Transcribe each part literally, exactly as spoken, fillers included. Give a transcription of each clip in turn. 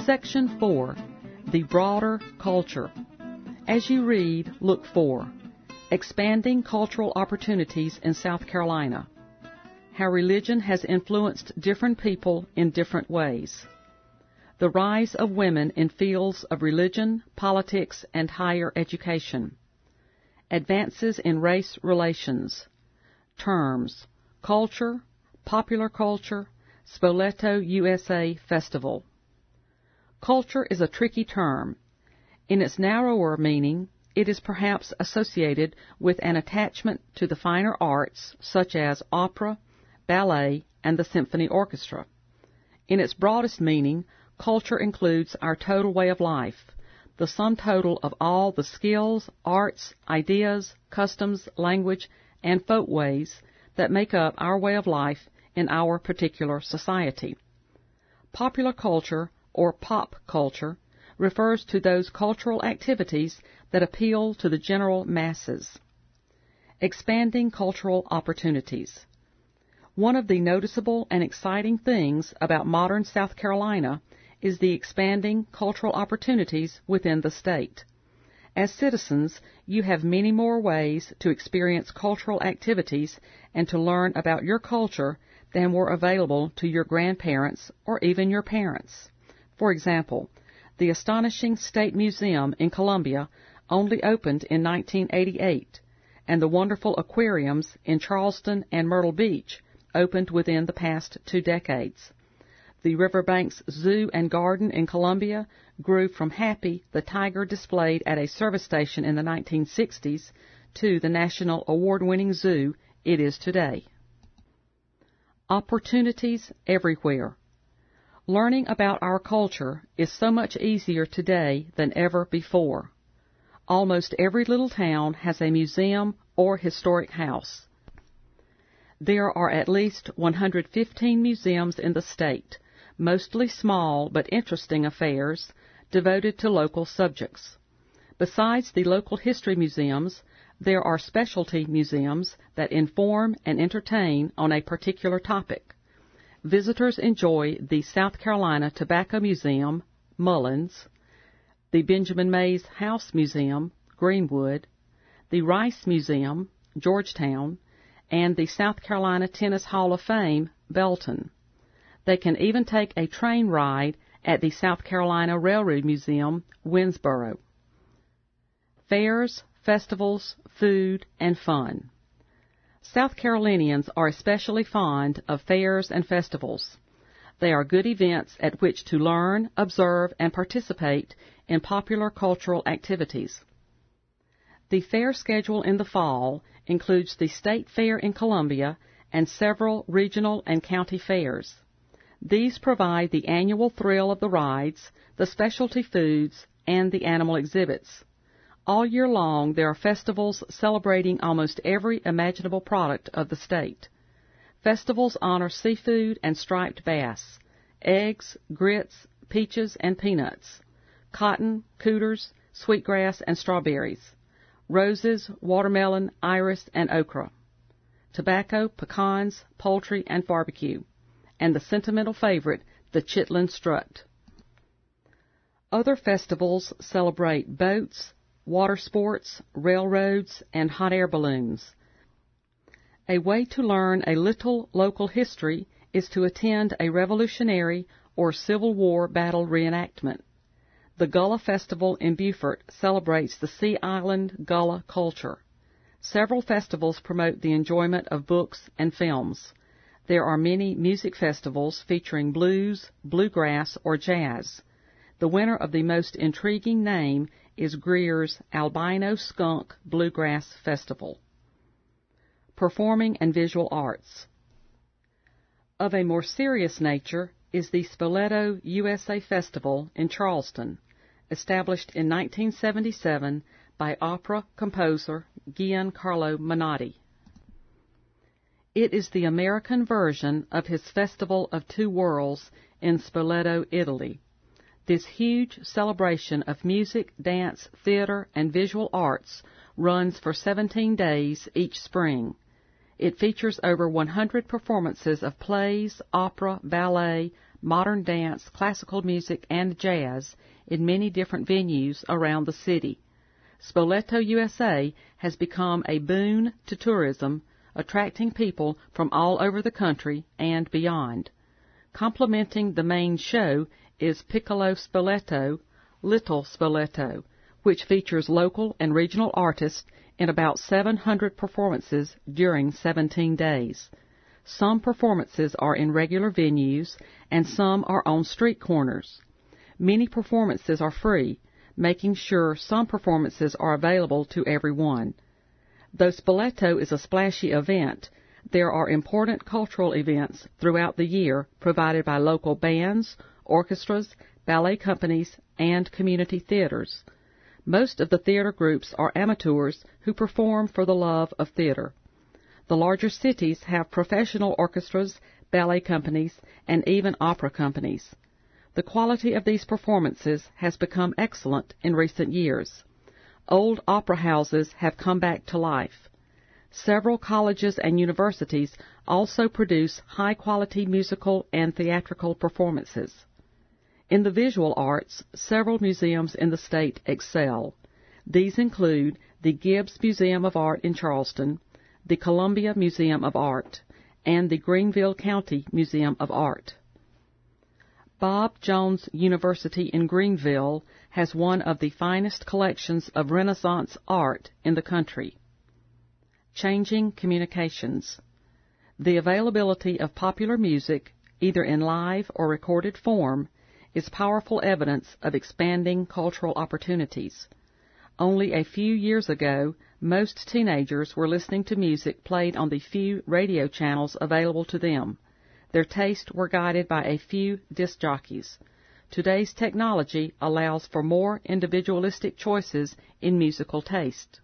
Section four. The Broader Culture. As you read, look for Expanding Cultural Opportunities in South Carolina. How religion has influenced different people in different ways. The rise of women in fields of religion, politics, and higher education. Advances in race relations. Terms: culture, popular culture, Spoleto U S A Festival. Culture is a tricky term. In its narrower meaning, it is perhaps associated with an attachment to the finer arts, such as opera, ballet, and the symphony orchestra. In its broadest meaning, culture includes our total way of life, the sum total of all the skills, arts, ideas, customs, language, and folkways that make up our way of life in our particular society. Popular culture, or pop culture, refers to those cultural activities that appeal to the general masses. Expanding cultural opportunities. One of the noticeable and exciting things about modern South Carolina is the expanding cultural opportunities within the state. As citizens, you have many more ways to experience cultural activities and to learn about your culture than were available to your grandparents or even your parents. For example, the astonishing State Museum in Columbia only opened in nineteen eighty-eight, and the wonderful aquariums in Charleston and Myrtle Beach opened within the past two decades. The Riverbanks Zoo and Garden in Columbia grew from Happy, the tiger displayed at a service station in the nineteen sixties, to the national award-winning zoo it is today. Opportunities everywhere. Learning about our culture is so much easier today than ever before. Almost every little town has a museum or historic house. There are at least one hundred fifteen museums in the state, mostly small but interesting affairs devoted to local subjects. Besides the local history museums, there are specialty museums that inform and entertain on a particular topic. Visitors enjoy the South Carolina Tobacco Museum, Mullins, the Benjamin Mays House Museum, Greenwood, the Rice Museum, Georgetown, and the South Carolina Tennis Hall of Fame, Belton. They can even take a train ride at the South Carolina Railroad Museum, Winnsboro. Fairs, festivals, food, and fun. South Carolinians are especially fond of fairs and festivals. They are good events at which to learn, observe, and participate in popular cultural activities. The fair schedule in the fall includes the State Fair in Columbia and several regional and county fairs. These provide the annual thrill of the rides, the specialty foods, and the animal exhibits. All year long, there are festivals celebrating almost every imaginable product of the state. Festivals honor seafood and striped bass, eggs, grits, peaches, and peanuts, cotton, cooters, sweetgrass, and strawberries, roses, watermelon, iris, and okra, tobacco, pecans, poultry, and barbecue, and the sentimental favorite, the Chitlin Strut. Other festivals celebrate boats, water sports, railroads, and hot air balloons. A way to learn a little local history is to attend a Revolutionary or Civil War battle reenactment. The Gullah Festival in Beaufort celebrates the Sea Island Gullah culture. Several festivals promote the enjoyment of books and films. There are many music festivals featuring blues, bluegrass, or jazz. The winner of the most intriguing name is Greer's Albino Skunk Bluegrass Festival. Performing and Visual Arts. Of a more serious nature is the Spoleto U S A Festival in Charleston, established in nineteen seventy-seven by opera composer Giancarlo Menotti. It is the American version of his Festival of Two Worlds in Spoleto, Italy. This huge celebration of music, dance, theater, and visual arts runs for seventeen days each spring. It features over one hundred performances of plays, opera, ballet, modern dance, classical music, and jazz in many different venues around the city. Spoleto U S A has become a boon to tourism, attracting people from all over the country and beyond. Complementing the main show is Piccolo Spoleto, Little Spoleto, which features local and regional artists in about seven hundred performances during seventeen days. Some performances are in regular venues, and some are on street corners. Many performances are free, making sure some performances are available to everyone. Though Spoleto is a splashy event, there are important cultural events throughout the year provided by local bands, orchestras, ballet companies, and community theaters. Most of the theater groups are amateurs who perform for the love of theater. The larger cities have professional orchestras, ballet companies, and even opera companies. The quality of these performances has become excellent in recent years. Old opera houses have come back to life. Several colleges and universities also produce high-quality musical and theatrical performances. In the visual arts, several museums in the state excel. These include the Gibbs Museum of Art in Charleston, the Columbia Museum of Art, and the Greenville County Museum of Art. Bob Jones University in Greenville has one of the finest collections of Renaissance art in the country. Changing communications. The availability of popular music, either in live or recorded form, is powerful evidence of expanding cultural opportunities. Only a few years ago, most teenagers were listening to music played on the few radio channels available to them. Their tastes were guided by a few disc jockeys. Today's technology allows for more individualistic choices in musical taste.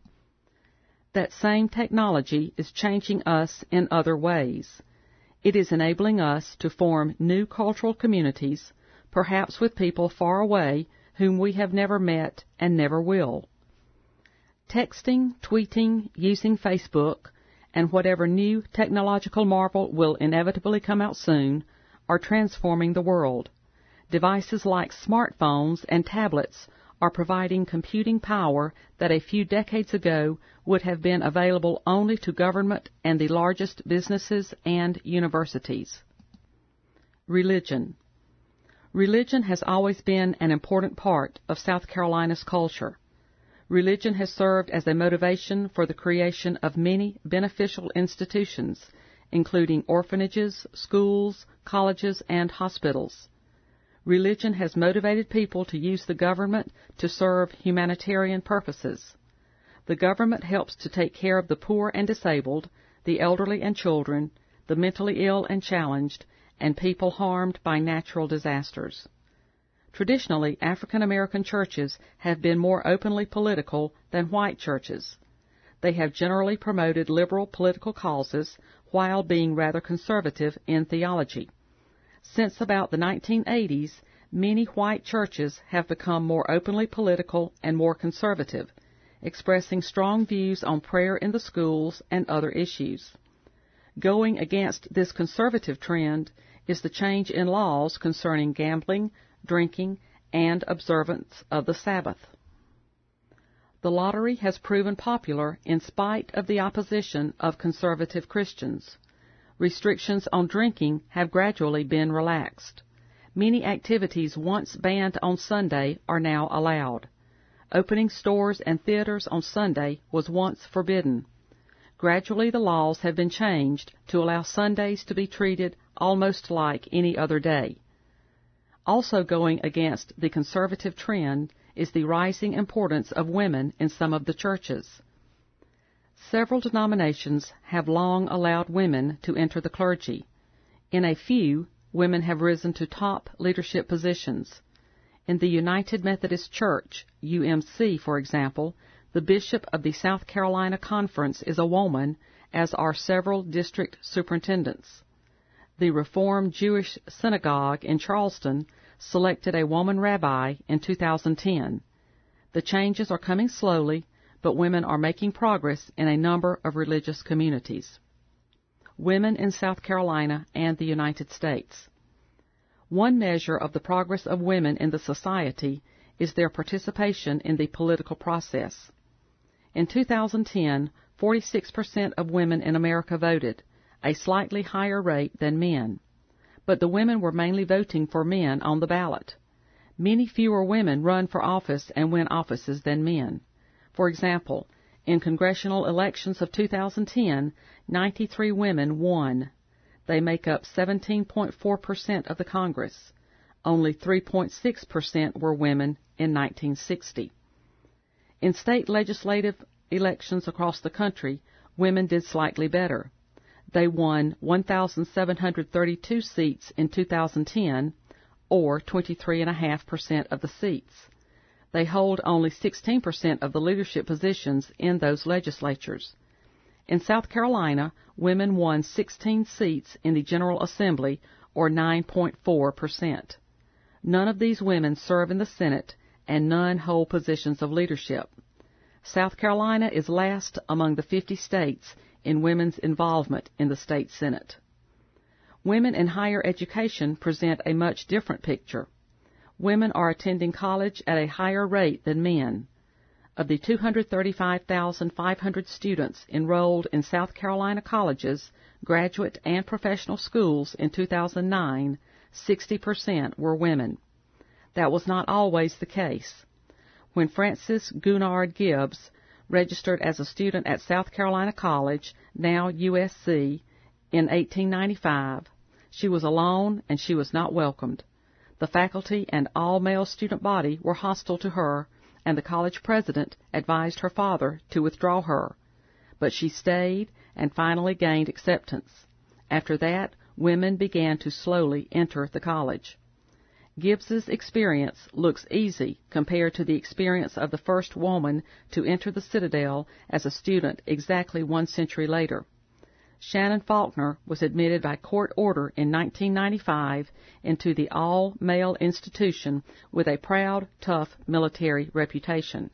That same technology is changing us in other ways. It is enabling us to form new cultural communities, perhaps with people far away whom we have never met and never will. Texting, tweeting, using Facebook, and whatever new technological marvel will inevitably come out soon, are transforming the world. Devices like smartphones and tablets are providing computing power that a few decades ago would have been available only to government and the largest businesses and universities. Religion. Religion has always been an important part of South Carolina's culture. Religion has served as a motivation for the creation of many beneficial institutions, including orphanages, schools, colleges, and hospitals. Religion has motivated people to use the government to serve humanitarian purposes. The government helps to take care of the poor and disabled, the elderly and children, the mentally ill and challenged, and people harmed by natural disasters. Traditionally, African American churches have been more openly political than white churches. They have generally promoted liberal political causes while being rather conservative in theology. Since about the nineteen eighties, many white churches have become more openly political and more conservative, expressing strong views on prayer in the schools and other issues. Going against this conservative trend is the change in laws concerning gambling, drinking, and observance of the Sabbath. The lottery has proven popular in spite of the opposition of conservative Christians. Restrictions on drinking have gradually been relaxed. Many activities once banned on Sunday are now allowed. Opening stores and theaters on Sunday was once forbidden. Gradually the laws have been changed to allow Sundays to be treated almost like any other day. Also going against the conservative trend is the rising importance of women in some of the churches. Several denominations have long allowed women to enter the clergy. In a few, women have risen to top leadership positions. In the United Methodist Church, U M C, for example, the bishop of the South Carolina Conference is a woman, as are several district superintendents. The Reformed Jewish Synagogue in Charleston selected a woman rabbi in two thousand ten. The changes are coming slowly, but women are making progress in a number of religious communities. Women in South Carolina and the United States. One measure of the progress of women in the society is their participation in the political process. In two thousand ten, forty-six percent of women in America voted, a slightly higher rate than men. But the women were mainly voting for men on the ballot. Many fewer women run for office and win offices than men. For example, in congressional elections of two thousand ten, ninety-three women won. They make up seventeen point four percent of the Congress. Only three point six percent were women in nineteen sixty. In state legislative elections across the country, women did slightly better. They won one thousand seven hundred thirty-two seats in two thousand ten, or twenty-three point five percent of the seats. They hold only sixteen percent of the leadership positions in those legislatures. In South Carolina, women won sixteen seats in the General Assembly, or nine point four percent. None of these women serve in the Senate, and none hold positions of leadership. South Carolina is last among the fifty states in women's involvement in the state Senate. Women in higher education present a much different picture. Women are attending college at a higher rate than men. Of the two hundred thirty-five thousand five hundred students enrolled in South Carolina colleges, graduate and professional schools in two thousand nine, sixty percent were women. That was not always the case. When Frances Gounard Gibbs registered as a student at South Carolina College, now U S C, in eighteen ninety-five, she was alone and she was not welcomed. The faculty and all-male student body were hostile to her, and the college president advised her father to withdraw her. But she stayed and finally gained acceptance. After that, women began to slowly enter the college. Gibbs's experience looks easy compared to the experience of the first woman to enter the Citadel as a student exactly one century later. Shannon Faulkner was admitted by court order in nineteen ninety-five into the all-male institution with a proud, tough military reputation.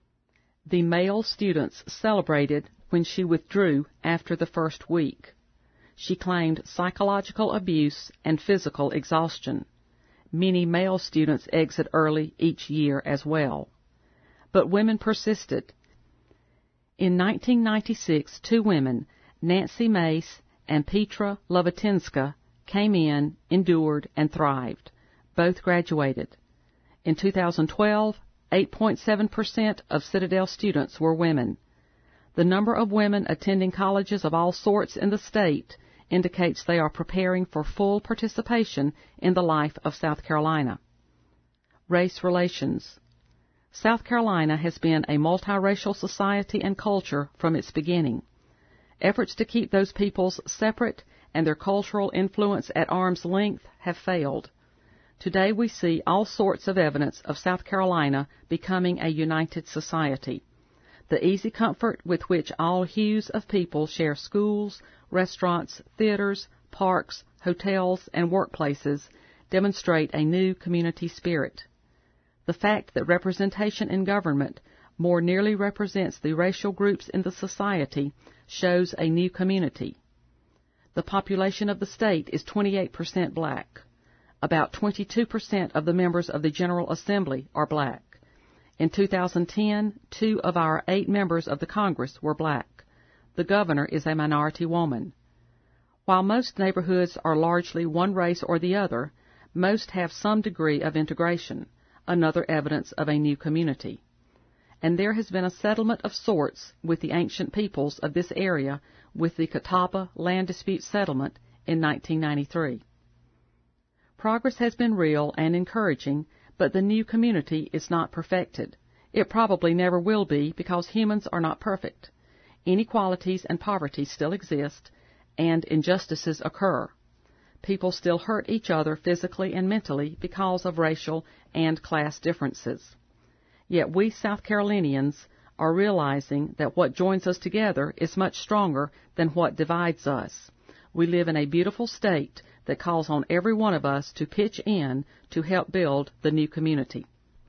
The male students celebrated when she withdrew after the first week. She claimed psychological abuse and physical exhaustion. Many male students exit early each year as well. But women persisted. In nineteen ninety-six, two women, Nancy Mace and Petra Lovatinska, came in, endured, and thrived. Both graduated. In two thousand twelve, eight point seven percent of Citadel students were women. The number of women attending colleges of all sorts in the state indicates they are preparing for full participation in the life of South Carolina. Race relations. South Carolina has been a multiracial society and culture from its beginning. Efforts to keep those peoples separate and their cultural influence at arm's length have failed. Today we see all sorts of evidence of South Carolina becoming a united society. The easy comfort with which all hues of people share schools, restaurants, theaters, parks, hotels, and workplaces demonstrate a new community spirit. The fact that representation in government more nearly represents the racial groups in the society shows a new community. The population of the state is twenty-eight percent black. About twenty-two percent of the members of the General Assembly are black. In two thousand ten, two of our eight members of the Congress were black. The governor is a minority woman. While most neighborhoods are largely one race or the other, most have some degree of integration, another evidence of a new community. And there has been a settlement of sorts with the ancient peoples of this area with the Catawba land dispute settlement in nineteen ninety-three. Progress has been real and encouraging, but the new community is not perfected. It probably never will be because humans are not perfect. Inequalities and poverty still exist, and injustices occur. People still hurt each other physically and mentally because of racial and class differences. Yet we South Carolinians are realizing that what joins us together is much stronger than what divides us. We live in a beautiful state that calls on every one of us to pitch in to help build the new community.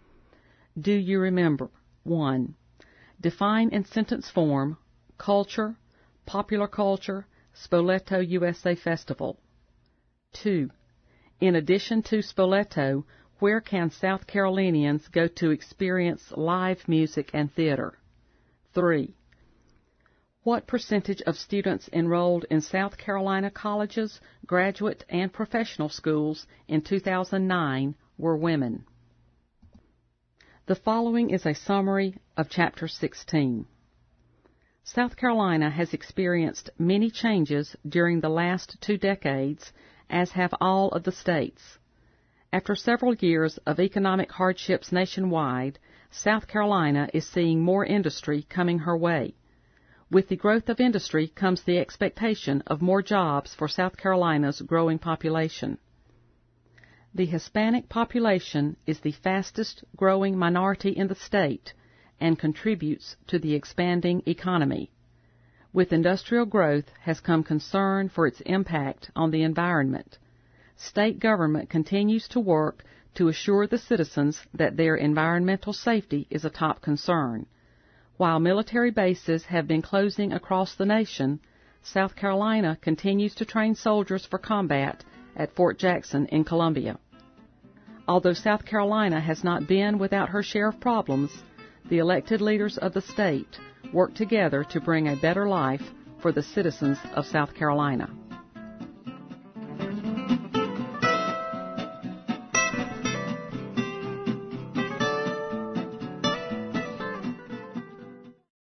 Do you remember? one. Define in sentence form culture, popular culture, Spoleto U S A Festival. two. In addition to Spoleto, where can South Carolinians go to experience live music and theater? three. What percentage of students enrolled in South Carolina colleges, graduate, and professional schools in two thousand nine were women? The following is a summary of Chapter sixteen. South Carolina has experienced many changes during the last two decades, as have all of the states. After several years of economic hardships nationwide, South Carolina is seeing more industry coming her way. With the growth of industry comes the expectation of more jobs for South Carolina's growing population. The Hispanic population is the fastest growing minority in the state and contributes to the expanding economy. With industrial growth has come concern for its impact on the environment. State government continues to work to assure the citizens that their environmental safety is a top concern. While military bases have been closing across the nation, South Carolina continues to train soldiers for combat at Fort Jackson in Columbia. Although South Carolina has not been without her share of problems, the elected leaders of the state work together to bring a better life for the citizens of South Carolina.